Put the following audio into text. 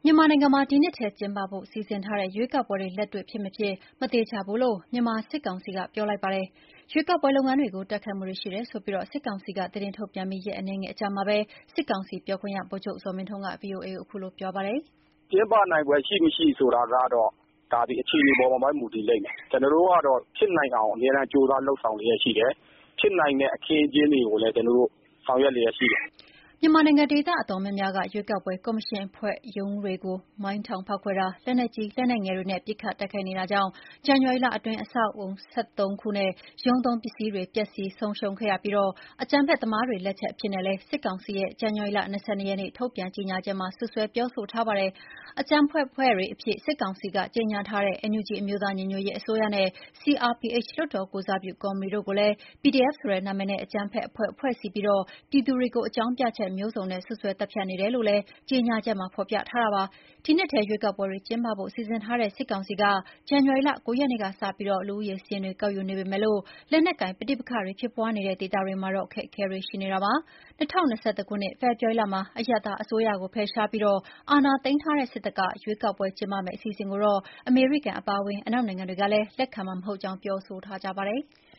မြန်မာနိုင်ငံမှာဒီနှစ်ထဲကျင်းပဖို့စီစဉ်ထားတဲ့ရွေးကောက်ပွဲတွေလက်တွေ့ဖြစ်မဖြစ်မသေချာဘူးလို့မြန်မာစစ်ကောင်စီကပြောလိုက်ပါတယ်။ရွေးကောက်ပွဲလုပ်ငန်းတွေကိုတိုက်ခိုက်မှုတွေရှိတယ်ဆိုပြီးစစ်ကောင်စီကသတင်းထုတ်ပြန်ပြီးရက်အနည်းငယ်အကြာမှာပဲစစ်ကောင်စီပြောခွင့်ရဗိုလ်ချုပ်ဇော်မင်းထွန်းက VOA ကိုအခုလိုပြောပါတယ်။ "ကျင်းပနိုင်ပွဲရှိမရှိဆိုတာကတော့ဒါဒီအခြေအနေပေါ်မှာပဲမူတည်လိမ့်မယ်။ကျွန်တော်တို့ကတော့ဖြစ်နိုင်အောင်အများအားကြိုးစားလှုပ်ဆောင်လျက်ရှိတယ်။ဖြစ်နိုင်တဲ့အခင်းအကျင်းတွေကိုလည်းကျွန်တော်တို့ဆောင်ရွက်လျက်ရှိတယ်။ " မြန်မာနိုင်ငံဒေသအတော်များများကရွေးကောက်ပွဲကော်မရှင်အဖွဲ့ရုံးတွေကိုမိုင်းထောင်ဖောက်ခွဲတာ၊လက်နက်ကြီးလက်နက်ငယ်တွေနဲ့ပစ်ခတ်တိုက်ခိုက်နေတာကြောင့်ဇန်နဝါရီလအတွင်းအဆောက်အဦ13ခုနဲ့ရုံးသုံးပစ္စည်းတွေပျက်စီးဆုံးရှုံးခဲ့ရပြီးအကြမ်းဖက်သမားတွေလက်ချက်အဖြစ်နဲ့လည်းစစ်ကောင်စီရဲ့ဇန်နဝါရီလ22 ရက်နေ့ထုတ်ပြန်ကြေညာချက်မှာစွပ်စွဲပြောဆိုထားပါတယ်။အကြမ်းဖက်အဖွဲ့တွေအဖြစ်စစ်ကောင်စီကကြေညာထားတဲ့ NUG အမျိုးသားညီညွတ်ရေးအစိုးရနဲ့ CRPH လွှတ်တော်ကိုယ်စားပြုကော်မတီတို့ကိုလည်း PDF ဆိုတဲ့နာမည်နဲ့အကြမ်းဖက်အဖွဲ့ဖွဲ့စည်းပြီးပြည်သူတွေကိုအကြောင်းပြချက်မျိုးစုံနဲ့စွပ်စွဲသတ်ဖြတ်နေတယ်လို့လည်းကြေညာချက်မှာဖော်ပြထားပါတယ်။ဒီနှစ်ထဲရွေးကောက်ပွဲတွေကျင်းပဖို့စီစဉ်ထားတဲ့စစ်ကောင်စီကဇန်နဝါရီလ9 ရက်နေ့ကစပြီးလူဦးရေစာရင်းတွေကောက်ယူနေပေမဲ့လက်နက်ကိုင်ပဋိပက္ခတွေဖြစ်ပွားနေတဲ့ဒေသတွေမှာတော့အခက်အခဲတွေရှိနေတာပါ။2021ခုနှစ်ဖေဖော်ဝါရီလမှာအရပ်သားအစိုးရကိုဖယ်ရှားပြီးအာဏာသိမ်းထားတဲ့စစ်တပ်ကရွေးကောက်ပွဲကျင်းပမယ့်အစီအစဉ်ကိုတော့အမေရိကန်အပါအဝင်အနောက်နိုင်ငံတွေကလည်းလက်ခံမှာမဟုတ်ကြောင်းပြောဆိုထားကြပါတယ်။